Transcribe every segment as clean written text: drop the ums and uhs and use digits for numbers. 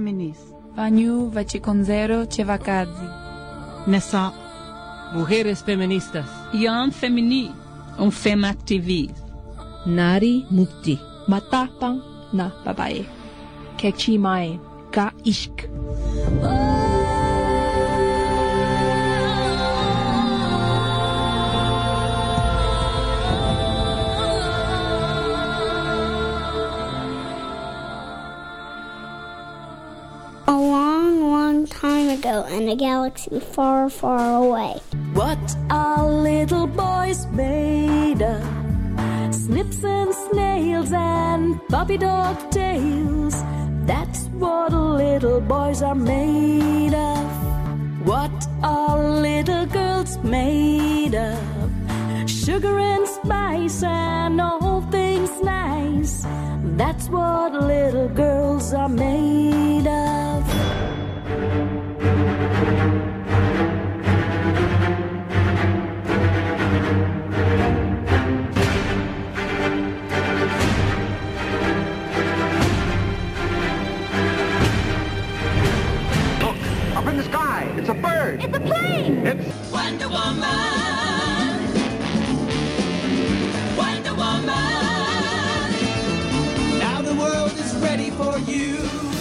feminist. Vaniu Vachikonzero Chevakadzi. Nessa. Mujeres feministas. Yan femini. Un femaktivist. Nari Mukti. Matapang na babae. Kechimai ka ishk. A long, long time ago in a galaxy far, far away. What are little boys made of? Snips and snails and puppy dog tails. That's what little boys are made of. What are little girls made of? Sugar and spice and all things nice. That's what little girls are made of. Look, up in the sky, it's a bird. It's a plane. It's Wonder Woman. Wonder Woman. Now the world is ready for you.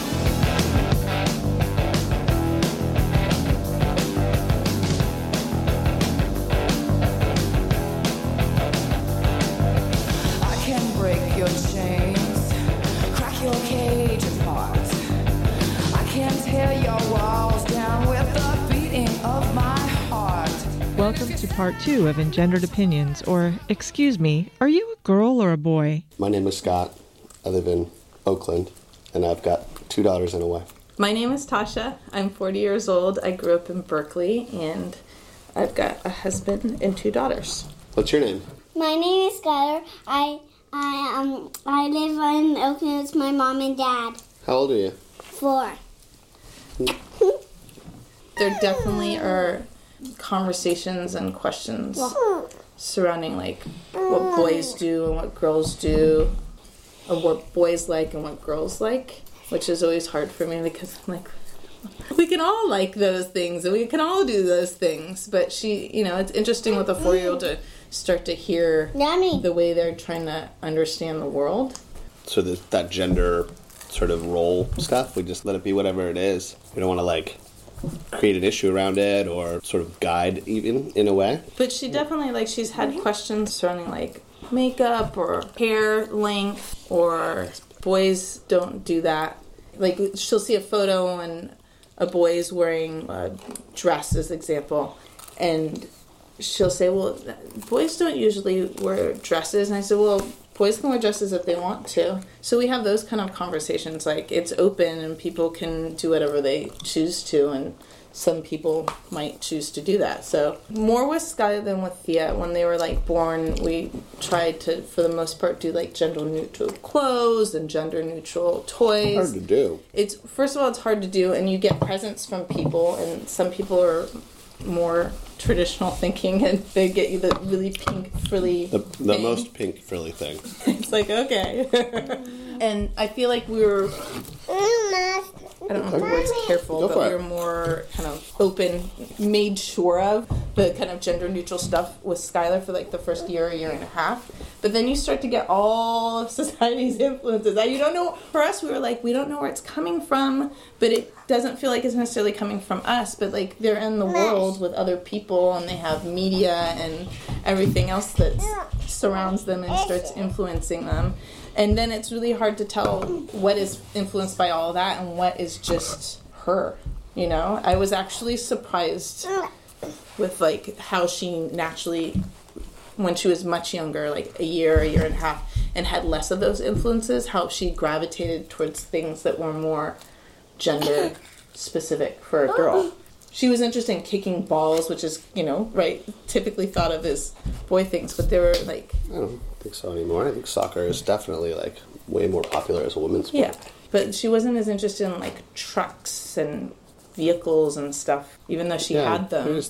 I can break your chains, crack your cage apart. I can tear your walls down with the beating of my heart. Welcome to part 2 of Engendered Opinions, or, excuse me, are you a girl or a boy? My name is Scott. I live in Oakland, and I've got 2 daughters and a wife. My name is Tasha. I'm 40 years old. I grew up in Berkeley, and I've got a husband and 2 daughters. What's your name? My name is Skylar. I live in Oakland with my mom and dad. How old are you? 4. There definitely are conversations and questions surrounding like what boys do and what girls do, or what boys like and what girls like, which is always hard for me because I'm like, we can all like those things and we can all do those things, but it's interesting with a 4-year-old to start to hear the way they're trying to understand the world. So that gender sort of role stuff, we just let it be whatever it is. We don't want to create an issue around it or sort of guide even in a way. But she definitely she's had questions surrounding makeup or hair length, or boys don't do that. She'll see a photo and a boy is wearing a dress as example, and she'll say, well, boys don't usually wear dresses. And I said, well, boys can wear dresses if they want to. So we have those kind of conversations. It's open and people can do whatever they choose to, and some people might choose to do that. So more with Sky than with Thea. When they were born, we tried to, for the most part, do gender neutral clothes and gender neutral toys. Hard to do. First of all, it's hard to do, and you get presents from people, and some people are more traditional thinking, and they get you the really pink frilly the most pink frilly thing. It's okay. And I feel like we were, I don't know if the word's careful, but we were more kind of open, made sure of the kind of gender neutral stuff with Skylar for the first year and a half. But then you start to get all of society's influences. You don't know, for us, we were we don't know where it's coming from, but it doesn't feel like it's necessarily coming from us, but they're in the world with other people, and they have media and everything else that surrounds them and starts influencing them. And then it's really hard to tell what is influenced by all that and what is just her, I was actually surprised with how she naturally, when she was much younger, a year and a half, and had less of those influences, how she gravitated towards things that were more gender specific for a girl. She was interested in kicking balls, which is, typically thought of as boy things, but they were I don't think so anymore. I think soccer is definitely way more popular as a women's sport. Yeah, but she wasn't as interested in trucks and vehicles and stuff, even though she had them. Who is that?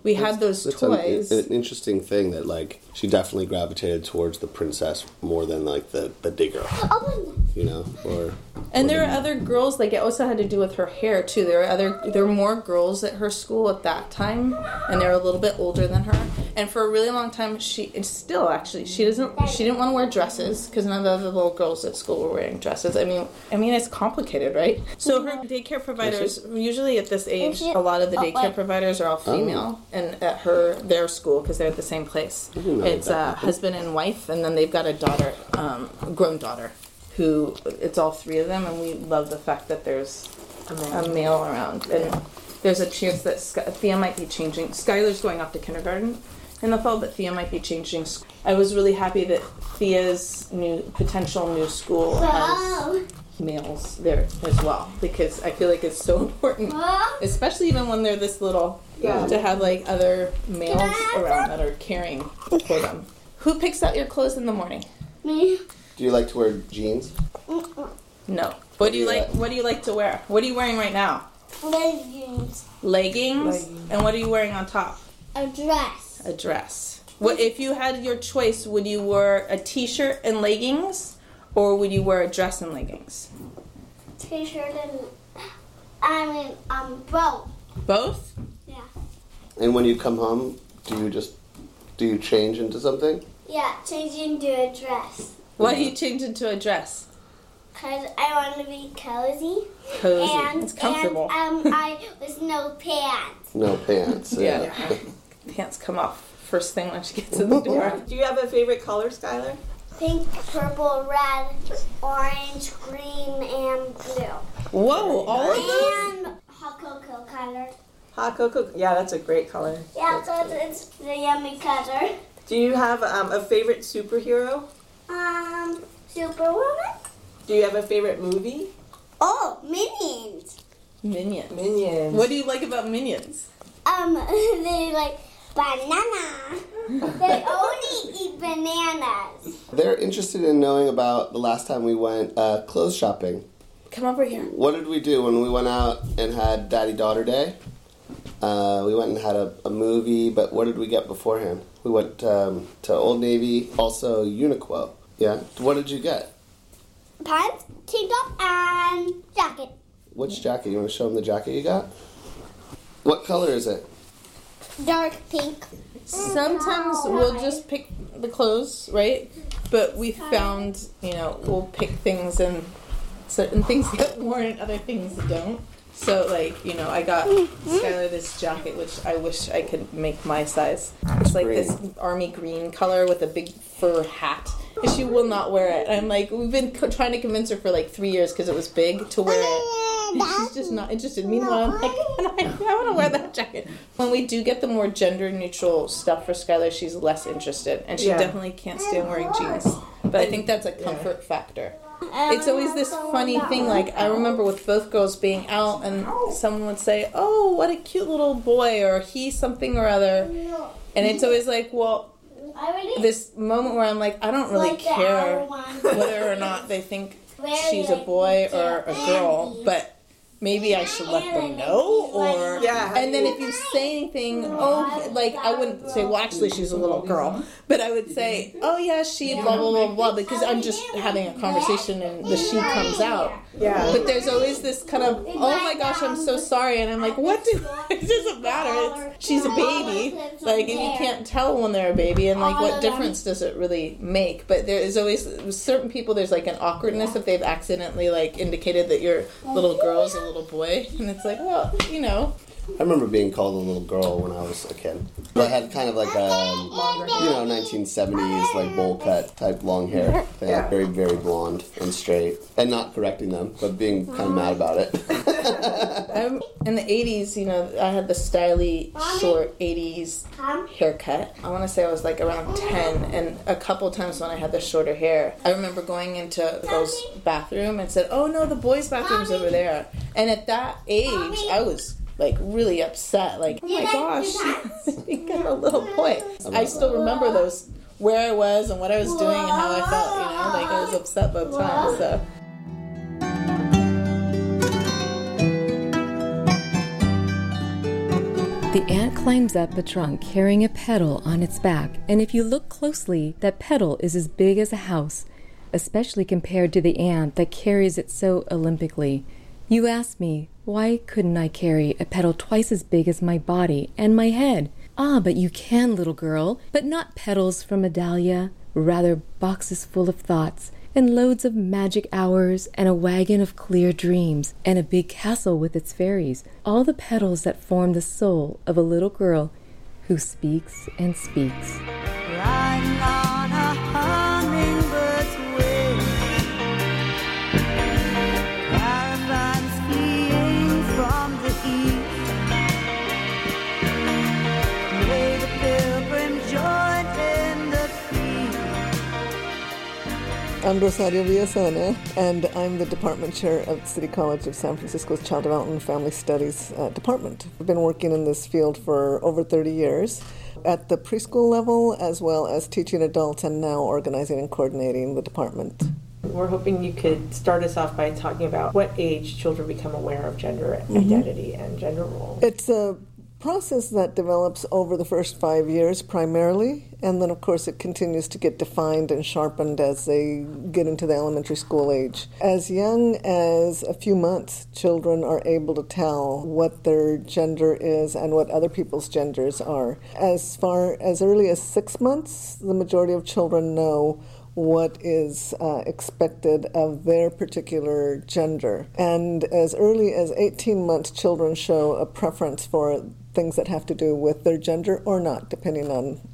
we had those toys. An interesting thing that, like, she definitely gravitated towards the princess more than, like, the digger. You know? And there are other girls, like, it also had to do with her hair, too. There were more girls at her school at that time, and they were a little bit older than her. And for a really long time, she didn't want to wear dresses, because none of the other little girls at school were wearing dresses. I mean, it's complicated, right? So her daycare providers, usually at this age, a lot of the daycare providers are all female, and at their school, because they're at the same place. It's a husband and wife, and then they've got a daughter, a grown daughter, who, it's all three of them, and we love the fact that there's a male around. And there's a chance that Thea might be changing. Skylar's going off to kindergarten in the fall, but Thea might be changing. I was really happy that Thea's potential new school has males there as well, because I feel like it's so important, especially even when they're this little, to have like other males around that are caring for them. Who picks out your clothes in the morning? Me. Do you like to wear jeans? No. What do you like? What do you like to wear? What are you wearing right now? Leggings. Leggings. And what are you wearing on top? A dress. A dress. What if you had your choice? Would you wear a t-shirt and leggings, or would you wear a dress and leggings? T-shirt and both. Both? Yeah. And when you come home, do you change into something? Yeah, change into a dress. Why do you change into a dress? Because I want to be cozy. Cozy. And it's comfortable. And I with no pants. No pants. Yeah. Pants come off first thing when she gets in the door. Do you have a favorite color, Skylar? Pink, purple, red, orange, green, and blue. Whoa, all of those? And hot cocoa color. Hot cocoa? Yeah, that's a great color. Yeah, so it's the yummy color. Do you have a favorite superhero? Superwoman. Do you have a favorite movie? Oh, Minions. Minions. What do you like about Minions? They like banana. They only eat bananas. They're interested in knowing about the last time we went clothes shopping. Come over here. What did we do when we went out and had Daddy-Daughter Day? We went and had a movie, but what did we get beforehand? We went to Old Navy, also Uniqlo. Yeah. What did you get? Pants, tank top, and jacket. Which jacket? You want to show them the jacket you got? What color is it? Dark pink. Sometimes we'll just pick the clothes, right? But we found, we'll pick things and certain things get worn and other things don't. So, I got Skylar this jacket, which I wish I could make my size. It's like this army green color with a big fur hat. And she will not wear it. I'm like, we've been trying to convince her for 3 years because it was big to wear it. And she's just not interested. Meanwhile, I'm like, I want to wear that jacket. When we do get the more gender neutral stuff for Skylar, she's less interested. And she definitely can't stand wearing jeans. But I think that's a comfort factor. It's always this funny thing, I remember with both girls being out and someone would say, oh, what a cute little boy, or he's something or other. And it's always this moment where I'm like, I don't really care whether or not they think she's a boy or a girl, but maybe I should let them know, or and then if you say anything, I wouldn't say, well, actually she's a little girl, but I would say, oh yeah, she blah blah blah blah, because I'm just having a conversation and the she comes out. Yeah. But there's always this kind of, oh my gosh, I'm so sorry, and I'm like, it doesn't matter. She's a baby, and you can't tell when they're a baby, and what difference does it really make? But there is always with certain people, there's an awkwardness if they've accidentally indicated that your little girl's a little boy, and it's I remember being called a little girl when I was a kid. But I had kind of a 1970s bowl cut type long hair thing, very, very blonde and straight, and not correcting them, but being kind of mad about it. In the 80s, I had the styly, short 80s haircut. I want to say I was around 10, and a couple times when I had the shorter hair, I remember going into the girls' bathroom and said, oh no, the boys' bathroom's over there. And at that age, I was really upset, oh my gosh, I think I'm a little boy. I still remember those, where I was and what I was doing and how I felt, I was upset both times, so. The ant climbs up the trunk carrying a petal on its back, and if you look closely, that petal is as big as a house, especially compared to the ant that carries it so Olympically. You ask me, why couldn't I carry a petal twice as big as my body and my head? Ah, but you can, little girl, but not petals from a dahlia, rather boxes full of thoughts, and loads of magic hours, and a wagon of clear dreams, and a big castle with its fairies, all the petals that form the soul of a little girl who speaks and speaks. Riding on a hummingbird's wing, caravans fleeing from the east, may the pilgrim join in the feast. I'm Rosario Villasana, and I'm the department chair of City College of San Francisco's Child Development and Family Studies department. I've been working in this field for over 30 years at the preschool level, as well as teaching adults and now organizing and coordinating the department. We're hoping you could start us off by talking about what age children become aware of gender identity and gender roles. It's a process that develops over the first 5 years primarily, and then of course it continues to get defined and sharpened as they get into the elementary school age. As young as a few months, children are able to tell what their gender is and what other people's genders are. As far as early as 6 months, the majority of children know what is expected of their particular gender. And as early as 18 months, children show a preference for things that have to do with their gender or not, depending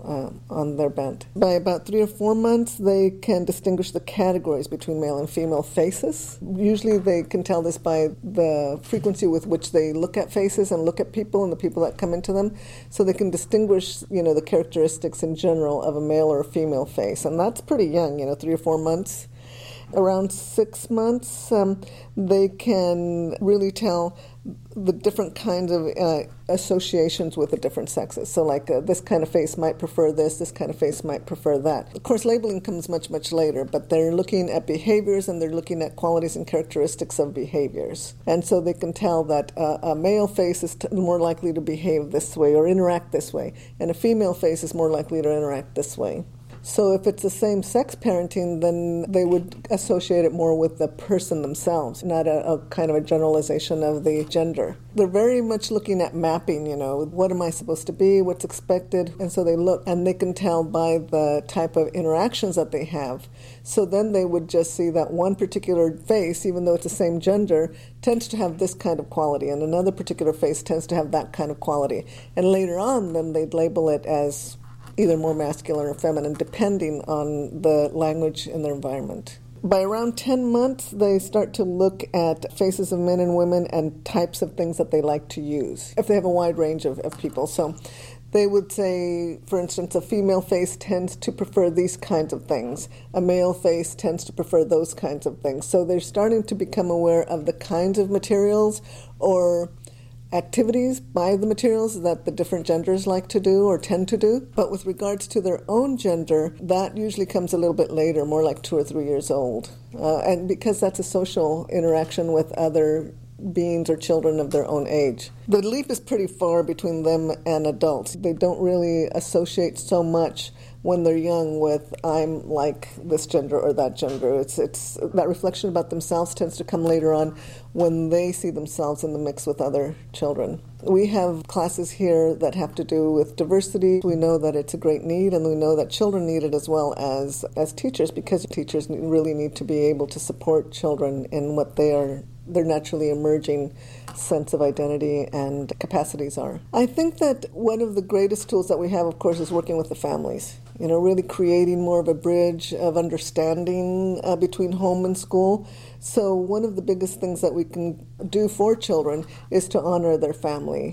on their bent. By about 3 or 4 months, they can distinguish the categories between male and female faces. Usually they can tell this by the frequency with which they look at faces and look at people and the people that come into them. So they can distinguish, the characteristics in general of a male or a female face. And that's pretty young, 3 or 4 months. Around 6 months, they can really tell the different kinds of associations with the different sexes. So like this kind of face might prefer this kind of face might prefer that. Of course, labeling comes much, much later, but they're looking at behaviors and they're looking at qualities and characteristics of behaviors. And so they can tell that a male face is more likely to behave this way or interact this way, and a female face is more likely to interact this way. So if it's the same-sex parenting, then they would associate it more with the person themselves, not a kind of a generalization of the gender. They're very much looking at mapping, what am I supposed to be, what's expected, and so they look, and they can tell by the type of interactions that they have. So then they would just see that one particular face, even though it's the same gender, tends to have this kind of quality, and another particular face tends to have that kind of quality. And later on, then they'd label it as either more masculine or feminine, depending on the language in their environment. By around 10 months, they start to look at faces of men and women and types of things that they like to use, if they have a wide range of people. So they would say, for instance, a female face tends to prefer these kinds of things. A male face tends to prefer those kinds of things. So they're starting to become aware of the kinds of materials or activities by the materials that the different genders like to do or tend to do. But with regards to their own gender, that usually comes a little bit later, more like 2 or 3 years old. And because that's a social interaction with other beings or children of their own age. The leap is pretty far between them and adults. They don't really associate so much when they're young with I'm like this gender or that gender. It's that reflection about themselves tends to come later on when they see themselves in the mix with other children. We have classes here that have to do with diversity. We know that it's a great need, and we know that children need it as well as teachers, because teachers really need to be able to support children in what their naturally emerging sense of identity and capacities are. I think that one of the greatest tools that we have, of course, is working with the families. Really creating more of a bridge of understanding between home and school. So one of the biggest things that we can do for children is to honor their family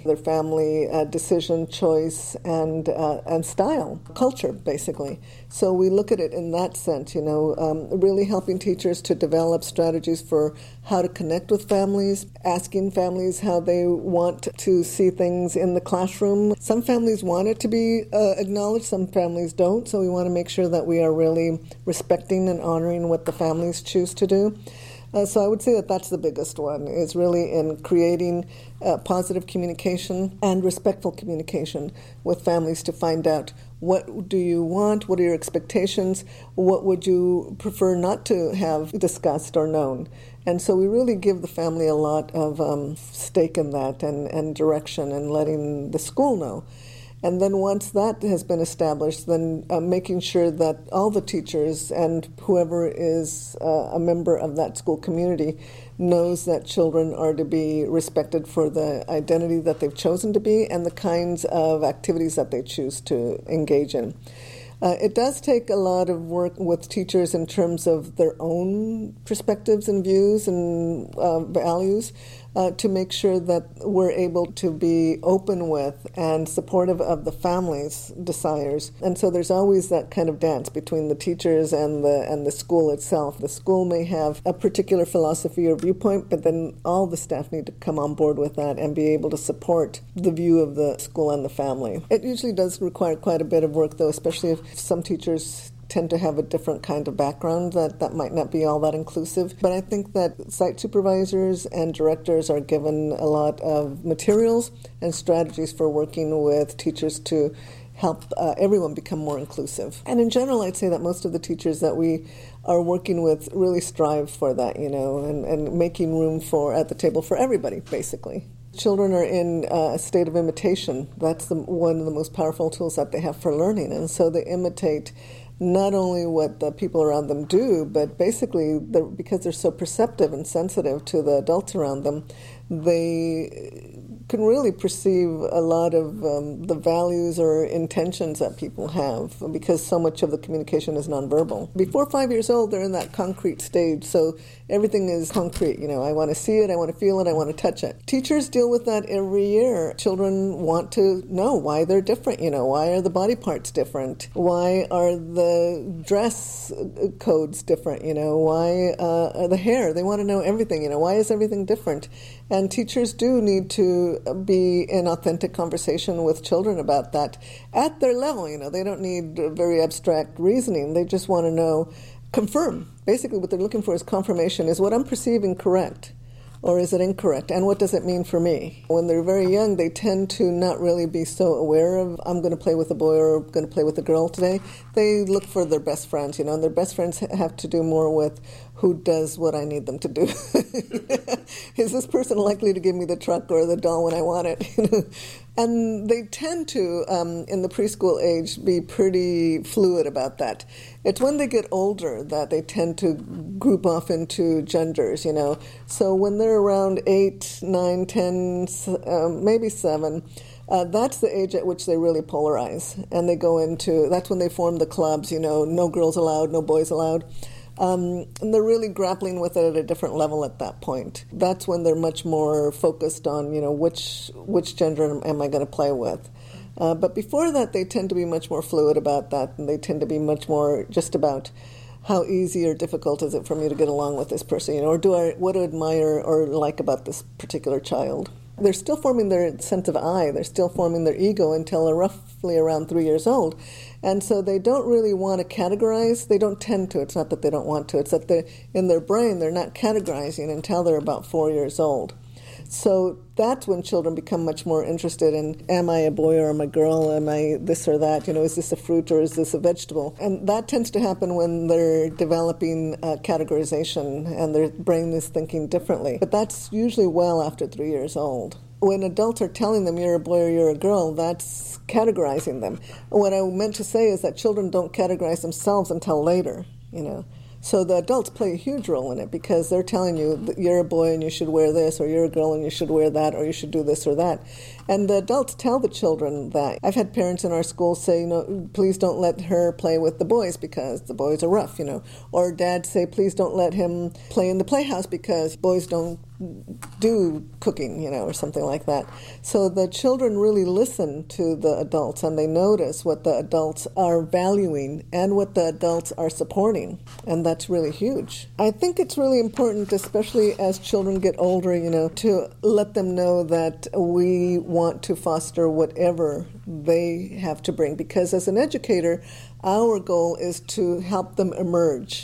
decision, choice, and style, culture, basically. So we look at it in that sense, really helping teachers to develop strategies for how to connect with families, asking families how they want to see things in the classroom. Some families want it to be acknowledged, some families don't, so we want to make sure that we are really respecting and honoring what the families choose to do. So I would say that that's the biggest one, is really in creating positive communication and respectful communication with families to find out what do you want, what are your expectations, what would you prefer not to have discussed or known. And so we really give the family a lot of stake in that and direction and letting the school know. And then once that has been established, then making sure that all the teachers and whoever is a member of that school community knows that children are to be respected for the identity that they've chosen to be and the kinds of activities that they choose to engage in. It does take a lot of work with teachers in terms of their own perspectives and views and values to make sure that we're able to be open with and supportive of the family's desires. And so there's always that kind of dance between the teachers and the school itself. The school may have a particular philosophy or viewpoint, but then all the staff need to come on board with that and be able to support the view of the school and the family. It usually does require quite a bit of work, though, especially if some teachers tend to have a different kind of background that might not be all that inclusive. But I think that site supervisors and directors are given a lot of materials and strategies for working with teachers to help everyone become more inclusive. And in general, I'd say that most of the teachers that we are working with really strive for that, and making room at the table for everybody, basically. Children are in a state of imitation. That's one of the most powerful tools that they have for learning. And so they imitate not only what the people around them do, but basically because they're so perceptive and sensitive to the adults around them, they can really perceive a lot of the values or intentions that people have, because so much of the communication is nonverbal. Before 5 years old, they're in that concrete stage, so everything is concrete. I want to see it, I want to feel it, I want to touch it. Teachers deal with that every year. Children want to know why they're different. Why are the body parts different? Why are the dress codes different? Why are the hair? They want to know everything. Why is everything different? And teachers do need to be in authentic conversation with children about that at their level. They don't need very abstract reasoning. They just want to confirm. Basically, what they're looking for is confirmation. Is what I'm perceiving correct? Or is it incorrect? And what does it mean for me? When they're very young, they tend to not really be so aware of, I'm going to play with a boy or I'm going to play with a girl today. They look for their best friends, and their best friends have to do more with who does what I need them to do. Is this person likely to give me the truck or the doll when I want it? And they tend to, in the preschool age, be pretty fluid about that. It's when they get older that they tend to group off into genders, So when they're around 8, 9, 10, maybe 7, that's the age at which they really polarize. And they go into, that's when they form the clubs, no girls allowed, no boys allowed. And they're really grappling with it at a different level at that point. That's when they're much more focused on, which gender am I going to play with. But before that, they tend to be much more fluid about that, and they tend to be much more just about how easy or difficult is it for me to get along with this person, or what do I admire or like about this particular child. They're still forming their sense of I. They're still forming their ego until they're roughly around 3 years old. And so they don't really want to categorize. They don't tend to. It's not that they don't want to. It's that in their brain, they're not categorizing until they're about 4 years old. So that's when children become much more interested in, am I a boy or am I a girl? Am I this or that? Is this a fruit or is this a vegetable? And that tends to happen when they're developing categorization and their brain is thinking differently. But that's usually well after 3 years old. When adults are telling them you're a boy or you're a girl, that's categorizing them. What I meant to say is that children don't categorize themselves until later, So the adults play a huge role in it because they're telling you that you're a boy and you should wear this, or you're a girl and you should wear that, or you should do this or that. And the adults tell the children that. I've had parents in our school say, please don't let her play with the boys because the boys are rough, Or dads say, please don't let him play in the playhouse because boys don't do cooking, or something like that. So the children really listen to the adults and they notice what the adults are valuing and what the adults are supporting. And that's really huge. I think it's really important, especially as children get older, to let them know that we want to foster whatever they have to bring. Because as an educator, our goal is to help them emerge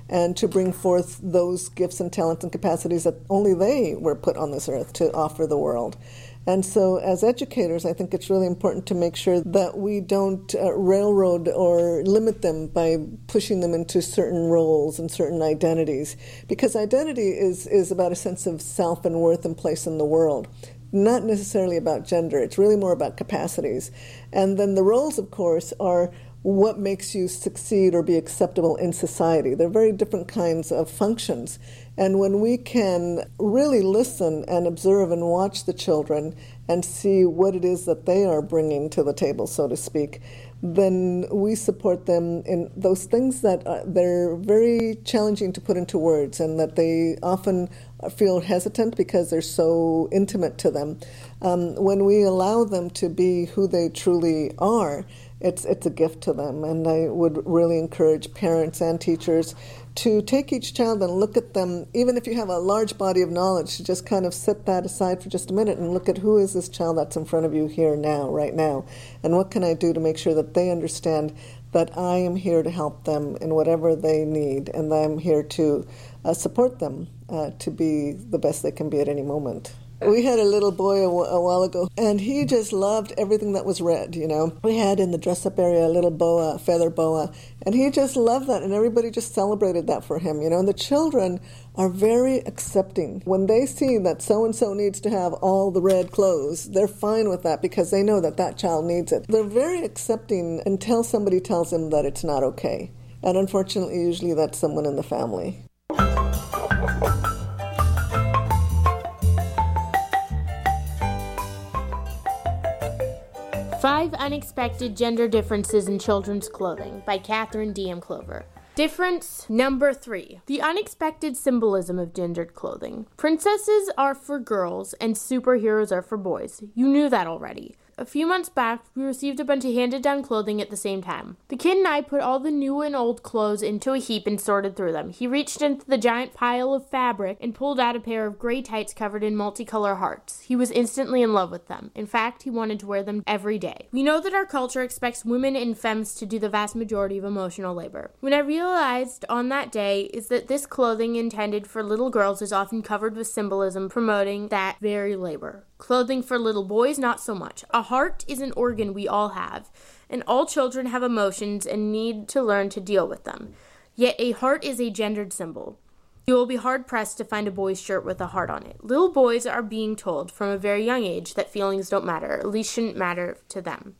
and to bring forth those gifts and talents and capacities that only they were put on this earth to offer the world. And so as educators, I think it's really important to make sure that we don't railroad or limit them by pushing them into certain roles and certain identities, because identity is about a sense of self and worth and place in the world. Not necessarily about gender. It's really more about capacities. And then the roles, of course, are what makes you succeed or be acceptable in society. They're very different kinds of functions. And when we can really listen and observe and watch the children and see what it is that they are bringing to the table, so to speak, then we support them in those things that they're very challenging to put into words and that they often feel hesitant because they're so intimate to them. When we allow them to be who they truly are, it's a gift to them. And I would really encourage parents and teachers to take each child and look at them, even if you have a large body of knowledge, to just kind of set that aside for just a minute and look at who is this child that's in front of you here now, right now, and what can I do to make sure that they understand that I am here to help them in whatever they need, and I'm here to support them to be the best they can be at any moment. We had a little boy a while ago, and he just loved everything that was red, you know. We had in the dress-up area a little boa, a feather boa, and he just loved that, and everybody just celebrated that for him, you know. And the children are very accepting. When they see that so-and-so needs to have all the red clothes, they're fine with that because they know that that child needs it. They're very accepting until somebody tells them that it's not okay. And unfortunately, usually that's someone in the family. 5 Unexpected Gender Differences in Children's Clothing by Catherine D.M. Clover. Difference number 3. The unexpected symbolism of gendered clothing. Princesses are for girls and superheroes are for boys. You knew that already. A few months back, we received a bunch of handed-down clothing at the same time. The kid and I put all the new and old clothes into a heap and sorted through them. He reached into the giant pile of fabric and pulled out a pair of gray tights covered in multicolor hearts. He was instantly in love with them. In fact, he wanted to wear them every day. We know that our culture expects women and femmes to do the vast majority of emotional labor. What I realized on that day is that this clothing intended for little girls is often covered with symbolism promoting that very labor. Clothing for little boys, not so much. A heart is an organ we all have, and all children have emotions and need to learn to deal with them. Yet a heart is a gendered symbol. You will be hard-pressed to find a boy's shirt with a heart on it. Little boys are being told from a very young age that feelings don't matter, at least shouldn't matter to them.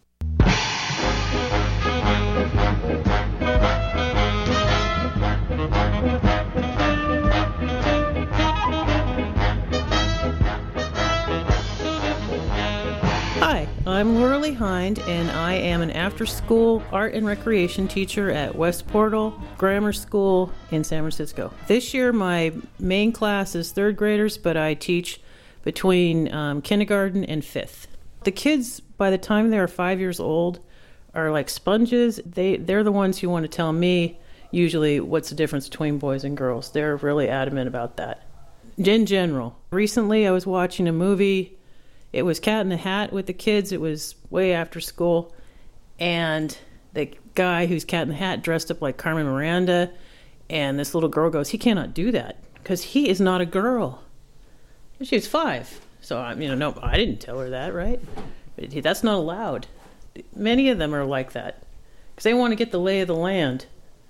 Hi, I'm Laura Lee Hind, and I am an after-school art and recreation teacher at West Portal Grammar School in San Francisco. This year, my main class is 3rd graders, but I teach between kindergarten and 5th. The kids, by the time they're 5 years old, are like sponges. They're the ones who want to tell me, usually, what's the difference between boys and girls. They're really adamant about that. In general, recently I was watching a movie. It was Cat in the Hat with the kids. It was way after school. And the guy who's Cat in the Hat dressed up like Carmen Miranda. And this little girl goes, he cannot do that because he is not a girl. And she was 5. So, no, I didn't tell her that, right? That's not allowed. Many of them are like that because they want to get the lay of the land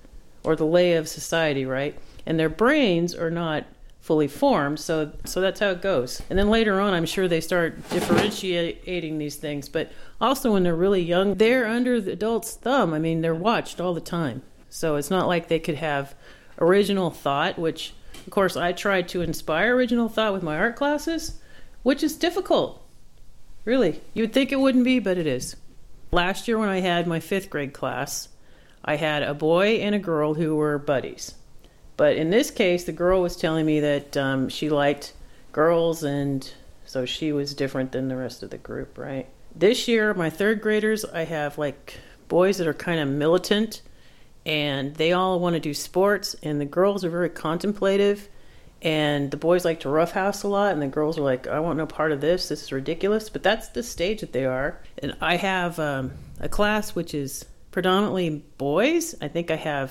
or the lay of society, right? And their brains are not fully formed, so that's how it goes. And then later on, I'm sure they start differentiating these things. But also when they're really young, they're under the adult's thumb. They're watched all the time. So it's not like they could have original thought, which, of course, I tried to inspire original thought with my art classes, which is difficult. Really. You would think it wouldn't be, but it is. Last year when I had my 5th grade class, I had a boy and a girl who were buddies. But in this case, the girl was telling me that she liked girls, and so she was different than the rest of the group, right? This year, my 3rd graders, I have like boys that are kind of militant, and they all want to do sports, and the girls are very contemplative, and the boys like to roughhouse a lot, and the girls are like, I want no part of this. This is ridiculous. But that's the stage that they are. And I have a class which is predominantly boys. I think I have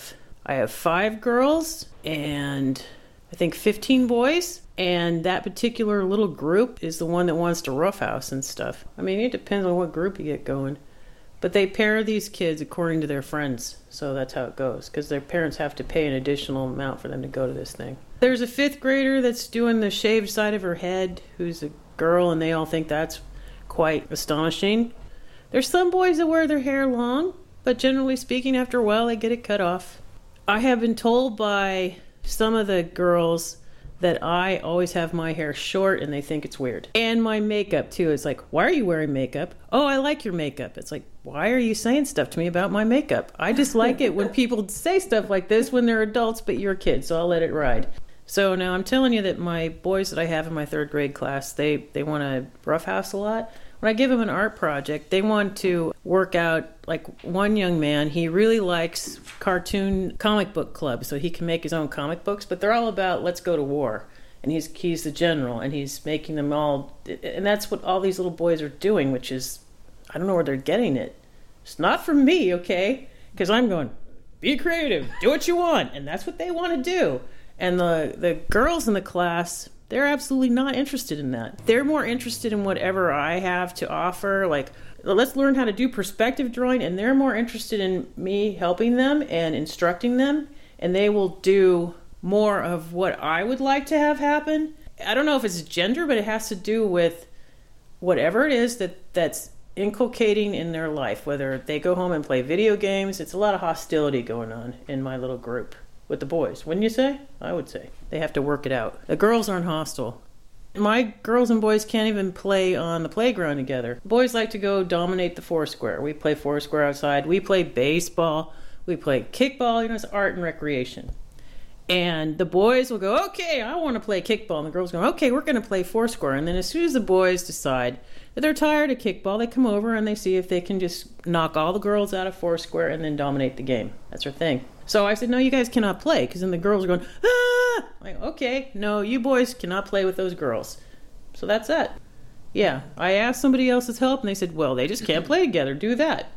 I have 5 girls and I think 15 boys. And that particular little group is the one that wants to roughhouse and stuff. I mean, it depends on what group you get going. But they pair these kids according to their friends. So that's how it goes. Because their parents have to pay an additional amount for them to go to this thing. There's a 5th grader that's doing the shaved side of her head, who's a girl, and they all think that's quite astonishing. There's some boys that wear their hair long, but generally speaking, after a while, they get it cut off. I have been told by some of the girls that I always have my hair short and they think it's weird. And my makeup too. It's like, why are you wearing makeup? Oh, I like your makeup. It's like, why are you saying stuff to me about my makeup? I just like it when people say stuff like this when they're adults, but you're a kid, so I'll let it ride. So now I'm telling you that my boys that I have in my 3rd grade class, they want to roughhouse a lot. When I give them an art project, they want to work out, like one young man, he really likes cartoon comic book clubs, so he can make his own comic books, but they're all about let's go to war. And he's the general, and he's making them all, and that's what all these little boys are doing, which is, I don't know where they're getting it. It's not from me, okay? Because I'm going, be creative, do what you want, and that's what they want to do. And the girls in the class, they're absolutely not interested in that. They're more interested in whatever I have to offer, like, let's learn how to do perspective drawing, and they're more interested in me helping them and instructing them, and they will do more of what I would like to have happen. I don't know if it's gender, but it has to do with whatever it is that's inculcating in their life, whether they go home and play video games. It's a lot of hostility going on in my little group with the boys, wouldn't you say? I would say. They have to work it out. The girls aren't hostile. My girls and boys can't even play on the playground together. Boys like to go dominate the foursquare. We play foursquare outside. We play baseball. We play kickball. It's art and recreation. And the boys will go, okay, I want to play kickball. And the girls go, okay, we're going to play foursquare. And then as soon as the boys decide that they're tired of kickball, they come over and they see if they can just knock all the girls out of foursquare and then dominate the game. That's their thing. So I said, no, you guys cannot play, because then the girls are going, ah! I'm like, okay, no, you boys cannot play with those girls. So that's it. Yeah, I asked somebody else's help, and they said, well, they just can't play together. Do that.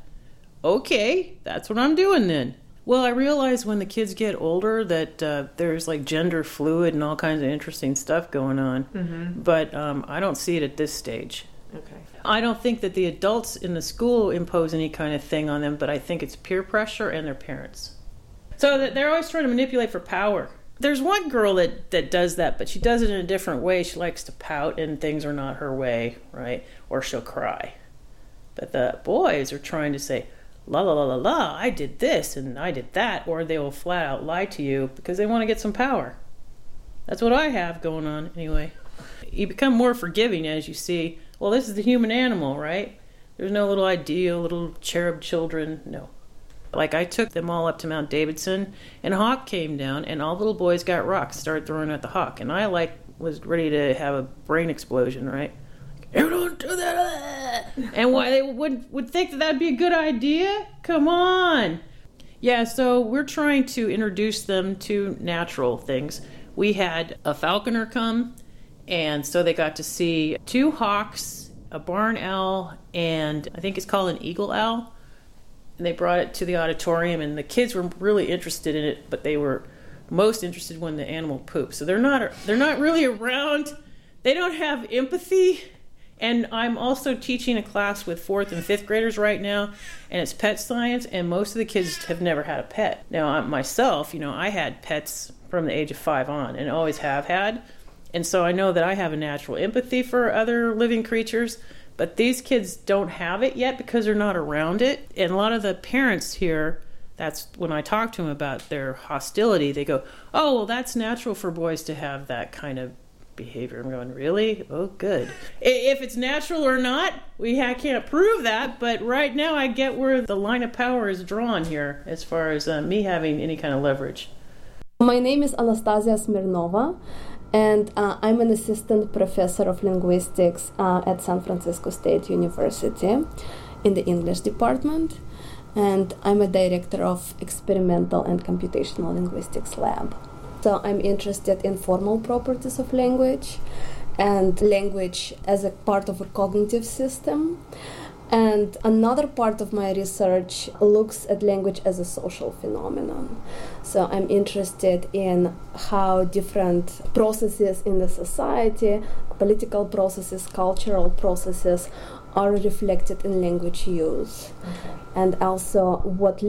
Okay, that's what I'm doing then. Well, I realized when the kids get older that there's like gender fluid and all kinds of interesting stuff going on. Mm-hmm. But I don't see it at this stage. Okay. I don't think that the adults in the school impose any kind of thing on them, but I think it's peer pressure and their parents. So that they're always trying to manipulate for power. There's one girl that does that, but she does it in a different way. She likes to pout and things are not her way, right? Or she'll cry. But the boys are trying to say, la la la la la, I did this and I did that, or they will flat out lie to you because they want to get some power. That's what I have going on anyway. You become more forgiving as you see, well, this is the human animal, right? There's no little ideal, little cherub children, no. Like I took them all up to Mount Davidson and a hawk came down and all the little boys got rocks, started throwing at the hawk. And I was ready to have a brain explosion, right? You don't do that. And why they would think that that'd be a good idea? Come on. Yeah, so we're trying to introduce them to natural things. We had a falconer come, and so they got to see 2 hawks, a barn owl, and I think it's called an eagle owl. And they brought it to the auditorium, and the kids were really interested in it, but they were most interested when the animal pooped. So they're not really around. They don't have empathy. And I'm also teaching a class with 4th and 5th graders right now, and it's pet science, and most of the kids have never had a pet. Now, myself, I had pets from the age of 5 on, and always have had. And so I know that I have a natural empathy for other living creatures, but these kids don't have it yet because they're not around it. And a lot of the parents here, that's when I talk to them about their hostility, they go, oh, well, that's natural for boys to have that kind of behavior. I'm going, really? Oh, good. If it's natural or not, I can't prove that, but right now I get where the line of power is drawn here as far as me having any kind of leverage. My name is Anastasia Smirnova, and I'm an assistant professor of linguistics at San Francisco State University in the English department, and I'm a director of experimental and computational linguistics lab. So I'm interested in formal properties of language and language as a part of a cognitive system. And another part of my research looks at language as a social phenomenon. So I'm interested in how different processes in the society, political processes, cultural processes, are reflected in language use. And also what